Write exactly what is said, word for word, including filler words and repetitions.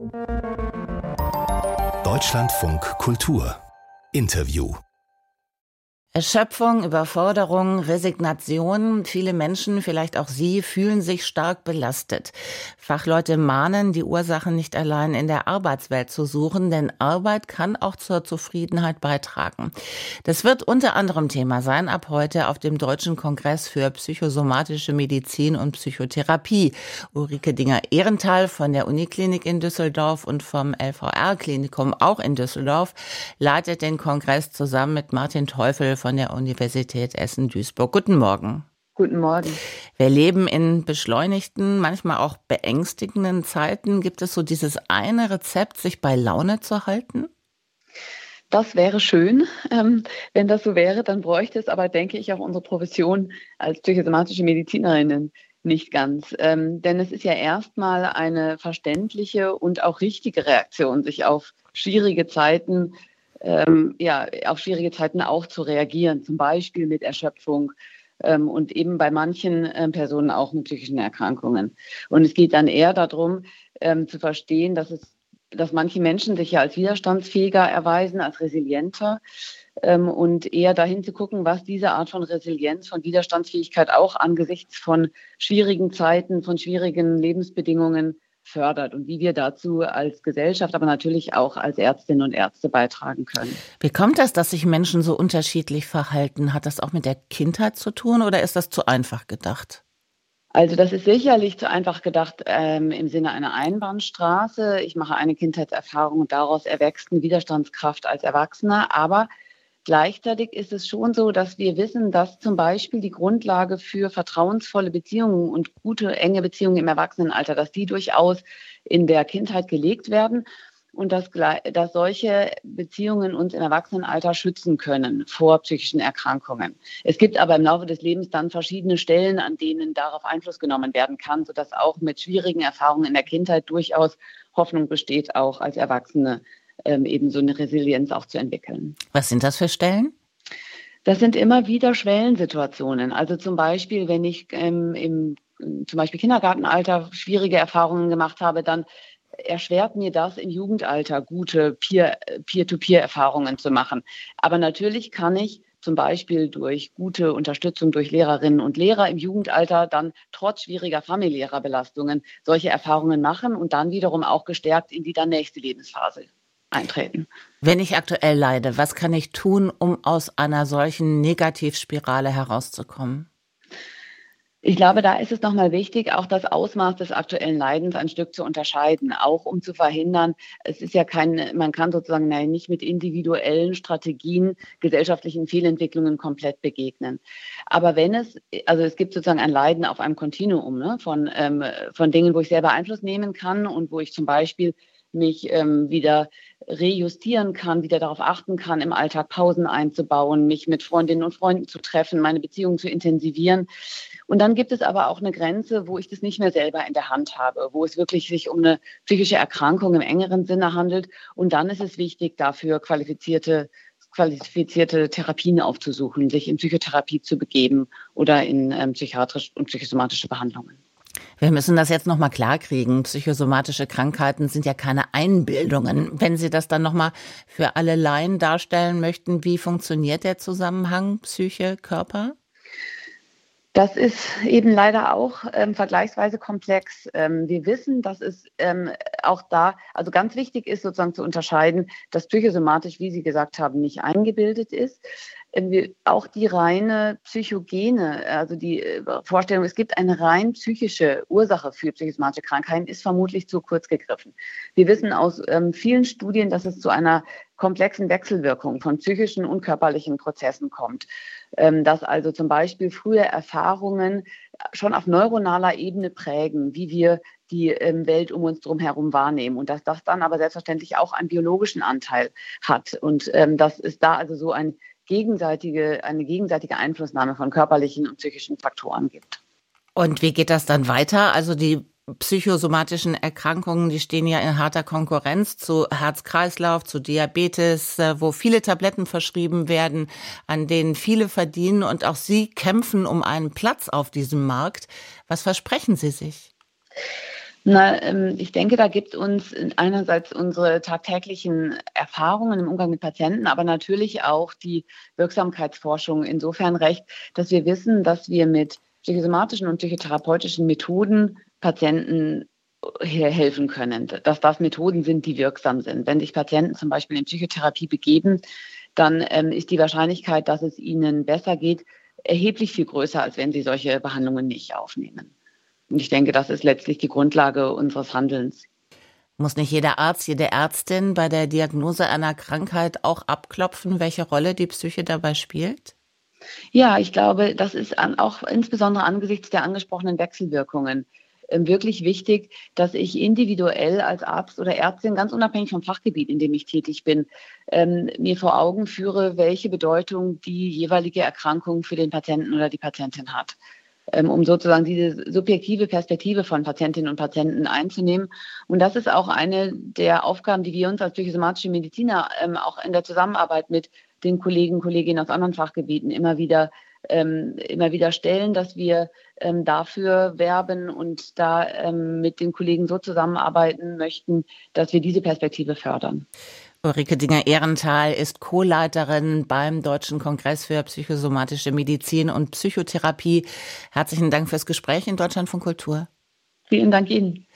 Deutschlandfunk Kultur Interview. Erschöpfung, Überforderung, Resignation. Viele Menschen, vielleicht auch Sie, fühlen sich stark belastet. Fachleute mahnen, die Ursachen nicht allein in der Arbeitswelt zu suchen, denn Arbeit kann auch zur Zufriedenheit beitragen. Das wird unter anderem Thema sein ab heute auf dem Deutschen Kongress für psychosomatische Medizin und Psychotherapie. Ulrike Dinger-Ehrenthal von der Uniklinik in Düsseldorf und vom L V R-Klinikum auch in Düsseldorf leitet den Kongress zusammen mit Martin Teufel von der Universität Essen-Duisburg. Guten Morgen. Guten Morgen. Wir leben in beschleunigten, manchmal auch beängstigenden Zeiten. Gibt es so dieses eine Rezept, sich bei Laune zu halten? Das wäre schön. Ähm, wenn das so wäre, dann bräuchte es aber, denke ich, auch unsere Profession als psychosomatische Medizinerinnen nicht ganz. Ähm, denn es ist ja erstmal eine verständliche und auch richtige Reaktion, sich auf schwierige Zeiten Ähm, ja, auf schwierige Zeiten auch zu reagieren, zum Beispiel mit Erschöpfung ähm, und eben bei manchen äh, Personen auch mit psychischen Erkrankungen. Und es geht dann eher darum, ähm, zu verstehen, dass es, dass manche Menschen sich ja als widerstandsfähiger erweisen, als resilienter ähm, und eher dahin zu gucken, was diese Art von Resilienz, von Widerstandsfähigkeit auch angesichts von schwierigen Zeiten, von schwierigen Lebensbedingungen fördert und wie wir dazu als Gesellschaft, aber natürlich auch als Ärztinnen und Ärzte beitragen können. Wie kommt das, dass sich Menschen so unterschiedlich verhalten? Hat das auch mit der Kindheit zu tun oder ist das zu einfach gedacht? Also das ist sicherlich zu einfach gedacht ähm, im Sinne einer Einbahnstraße. Ich mache eine Kindheitserfahrung und daraus erwächst eine Widerstandskraft als Erwachsener, aber gleichzeitig ist es schon so, dass wir wissen, dass zum Beispiel die Grundlage für vertrauensvolle Beziehungen und gute, enge Beziehungen im Erwachsenenalter, dass die durchaus in der Kindheit gelegt werden und dass, dass solche Beziehungen uns im Erwachsenenalter schützen können vor psychischen Erkrankungen. Es gibt aber im Laufe des Lebens dann verschiedene Stellen, an denen darauf Einfluss genommen werden kann, sodass auch mit schwierigen Erfahrungen in der Kindheit durchaus Hoffnung besteht, auch als Erwachsene Ähm, eben so eine Resilienz auch zu entwickeln. Was sind das für Stellen? Das sind immer wieder Schwellensituationen. Also zum Beispiel, wenn ich ähm, im zum Beispiel Kindergartenalter schwierige Erfahrungen gemacht habe, dann erschwert mir das im Jugendalter gute Peer, Peer-to-Peer-Erfahrungen zu machen. Aber natürlich kann ich zum Beispiel durch gute Unterstützung durch Lehrerinnen und Lehrer im Jugendalter dann trotz schwieriger familiärer Belastungen solche Erfahrungen machen und dann wiederum auch gestärkt in die dann nächste Lebensphase eintreten. Wenn ich aktuell leide, was kann ich tun, um aus einer solchen Negativspirale herauszukommen? Ich glaube, da ist es nochmal wichtig, auch das Ausmaß des aktuellen Leidens ein Stück zu unterscheiden, auch um zu verhindern, es ist ja kein, man kann sozusagen nein, nicht mit individuellen Strategien gesellschaftlichen Fehlentwicklungen komplett begegnen. Aber wenn es, also es gibt sozusagen ein Leiden auf einem Kontinuum, ne, von, ähm, von Dingen, wo ich selber Einfluss nehmen kann und wo ich zum Beispiel mich ähm, wieder rejustieren kann, wieder darauf achten kann, im Alltag Pausen einzubauen, mich mit Freundinnen und Freunden zu treffen, meine Beziehungen zu intensivieren. Und dann gibt es aber auch eine Grenze, wo ich das nicht mehr selber in der Hand habe, wo es wirklich sich um eine psychische Erkrankung im engeren Sinne handelt. Und dann ist es wichtig, dafür qualifizierte qualifizierte Therapien aufzusuchen, sich in Psychotherapie zu begeben oder in ähm, psychiatrische und psychosomatische Behandlungen. Wir müssen das jetzt nochmal klarkriegen. Psychosomatische Krankheiten sind ja keine Einbildungen. Wenn Sie das dann nochmal für alle Laien darstellen möchten, wie funktioniert der Zusammenhang Psyche, Körper? Das ist eben leider auch ähm, vergleichsweise komplex. Ähm, wir wissen, dass es ähm, auch da, also ganz wichtig ist sozusagen zu unterscheiden, dass psychosomatisch, wie Sie gesagt haben, nicht eingebildet ist. Ähm, wir, auch die reine psychogene, also die äh, Vorstellung, es gibt eine rein psychische Ursache für psychosomatische Krankheiten, ist vermutlich zu kurz gegriffen. Wir wissen aus ähm, vielen Studien, dass es zu einer komplexen Wechselwirkung von psychischen und körperlichen Prozessen kommt. Ähm, dass also zum Beispiel frühe Erfahrungen schon auf neuronaler Ebene prägen, wie wir die ähm, Welt um uns drum herum wahrnehmen und dass das dann aber selbstverständlich auch einen biologischen Anteil hat und ähm, dass es da also so ein gegenseitige, eine gegenseitige Einflussnahme von körperlichen und psychischen Faktoren gibt. Und wie geht das dann weiter? Also die psychosomatischen Erkrankungen, die stehen ja in harter Konkurrenz zu Herz-Kreislauf, zu Diabetes, wo viele Tabletten verschrieben werden, an denen viele verdienen und auch Sie kämpfen um einen Platz auf diesem Markt. Was versprechen Sie sich? Na, ähm, ich denke, da gibt uns einerseits unsere tagtäglichen Erfahrungen im Umgang mit Patienten, aber natürlich auch die Wirksamkeitsforschung insofern recht, dass wir wissen, dass wir mit psychosomatischen und psychotherapeutischen Methoden Patienten he- helfen können, dass das Methoden sind, die wirksam sind. Wenn sich Patienten zum Beispiel in Psychotherapie begeben, dann ähm, ist die Wahrscheinlichkeit, dass es ihnen besser geht, erheblich viel größer, als wenn sie solche Behandlungen nicht aufnehmen. Und ich denke, das ist letztlich die Grundlage unseres Handelns. Muss nicht jeder Arzt, jede Ärztin bei der Diagnose einer Krankheit auch abklopfen, welche Rolle die Psyche dabei spielt? Ja, ich glaube, das ist an, auch insbesondere angesichts der angesprochenen Wechselwirkungen ähm, wirklich wichtig, dass ich individuell als Arzt oder Ärztin, ganz unabhängig vom Fachgebiet, in dem ich tätig bin, ähm, mir vor Augen führe, welche Bedeutung die jeweilige Erkrankung für den Patienten oder die Patientin hat, ähm, um sozusagen diese subjektive Perspektive von Patientinnen und Patienten einzunehmen. Und das ist auch eine der Aufgaben, die wir uns als psychosomatische Mediziner ähm, auch in der Zusammenarbeit mit den Kollegen und Kolleginnen aus anderen Fachgebieten immer wieder, ähm, immer wieder stellen, dass wir ähm, dafür werben und da ähm, mit den Kollegen so zusammenarbeiten möchten, dass wir diese Perspektive fördern. Ulrike Dinger-Ehrenthal ist Co-Leiterin beim Deutschen Kongress für psychosomatische Medizin und Psychotherapie. Herzlichen Dank fürs Gespräch in Deutschlandfunk Kultur. Vielen Dank Ihnen.